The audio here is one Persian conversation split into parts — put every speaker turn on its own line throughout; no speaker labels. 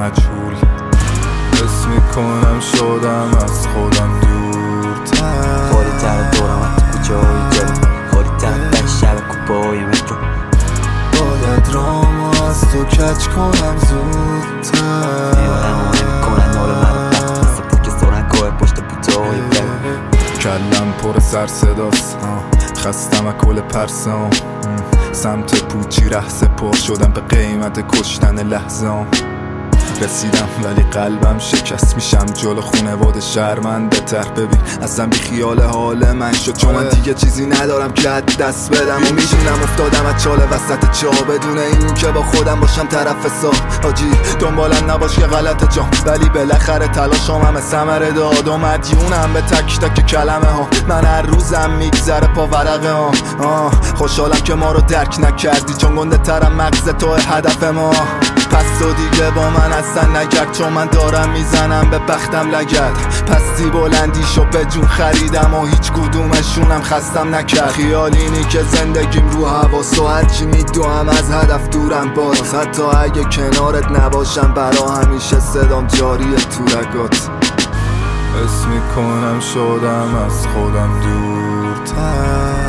مجهول. حس میکنم شدم از خودم دورتر،
خالی تر دورم از تو کوچه های جلو، خالی تر در شب کوپای مترو.
باید رامو از تو کچ کنم زودتر.
میارم و نمیکنن حال منو بد، مثل پوک سرنگاه پشت بوتای برو.
کلم پر سر صداست، خستم از کل پرسام. سمت پوچی رهسه پر شدم به قیمت کشتن لحظام. رسیدم ولی قلبم شکست، میشم جلو خونواده شرمنده تر. ببین اصلا بی خیال حال من شد، چون من دیگه چیزی ندارم که دست بدم. و میشینم افتادم از چاله وسط چاه، بدون این که با خودم باشم طرف حساب. آجی دنبالم نباش که غلط جام، ولی بالاخره تلاشم همه ثمره داد. و مدیونم به تک تک کلمه ها، من هر روزم میگذره پا ورقه ها. خوشحالم که ما رو درک نکردی، چون گنده ترم مغز تو هدف ما. پس تو دیگه با من اصلا نگرد، چون من دارم میزنم به بختم لگد. پستی بلندی شو به جون خریدم و هیچ کدومشونم خستم نکرد. خیال اینی که زندگیم رو حواس و هرچی میدوام از هدف دورم باز. حتی اگه کنارت نباشم برا همیشه صدام جاریه تو رگات. حس میکنم شدم از خودم دورتر.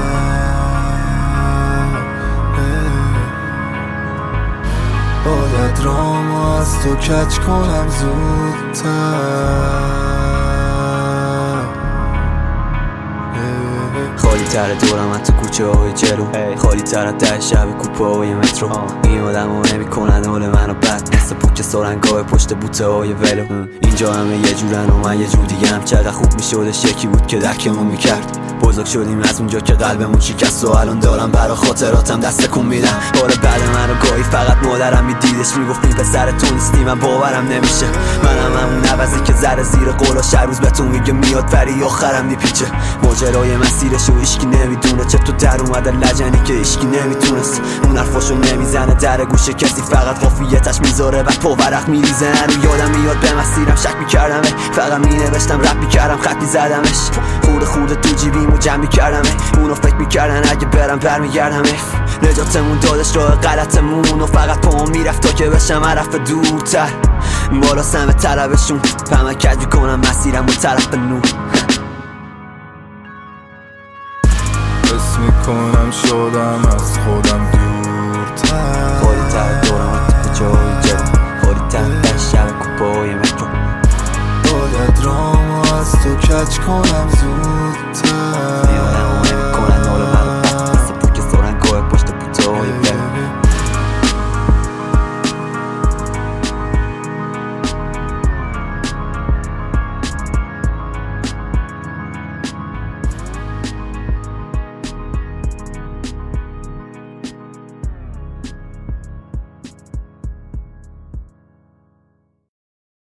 باید رامو از تو کچ کنم زودتر.
خالی تر دورم از تو کوچه های جلو، خالی تر از در شب کوپه های مترو. این آدم ها نمی کنن حال منو بد، مثل پوک سرنگاه پشت بوته های ولو. اینجا همه یه جورن و من یه جور دیگه هم. چقدر خوب میشدش یکی بود که درکمون میکرد. بزرگ شدیم از اونجا که قلبمون شکست و الان دارم برا خاطراتم دست کن میدم. حالا بعد منو گاهی فقط مادرم میدیدش، میگفت این پسر تو نیستی، من باورم نمیشه. منم همون عوضی که زره زیر قولاش هر روز بهتون میگه میاد ولی آخرم میپیچه. ماجرای مسیرشو هیچکی نمیدونه، چطور در اومده لجنی که هیچکی نمیتونست. اون حرفاشو نمیزنه در گوش کسی، فقط قافیتش میذاره بعد پا ورق میریزه. رو یادم میاد به مسیرم شک میکردمه، فقط مینوشتم رپ میکردم خط میزدمش. خورده تو جیبیمو جمع میکردمه، اونو فکر میکردن اگه برم برمیگردم. نجاتمون دادش راه غلطمون و فقط پاهم میرفت تا که بشم عرف دورتر. بالا سمت طلبشون فهمم کج میکنم مسیرم و طرف نور.
حس میکنم شدم از خودم دورتر.
خالی تر دورم از تو کوچه های جلو، خالی تر در شب کوپه های مترو.
باید رامو از تو کچ کنم زودتر.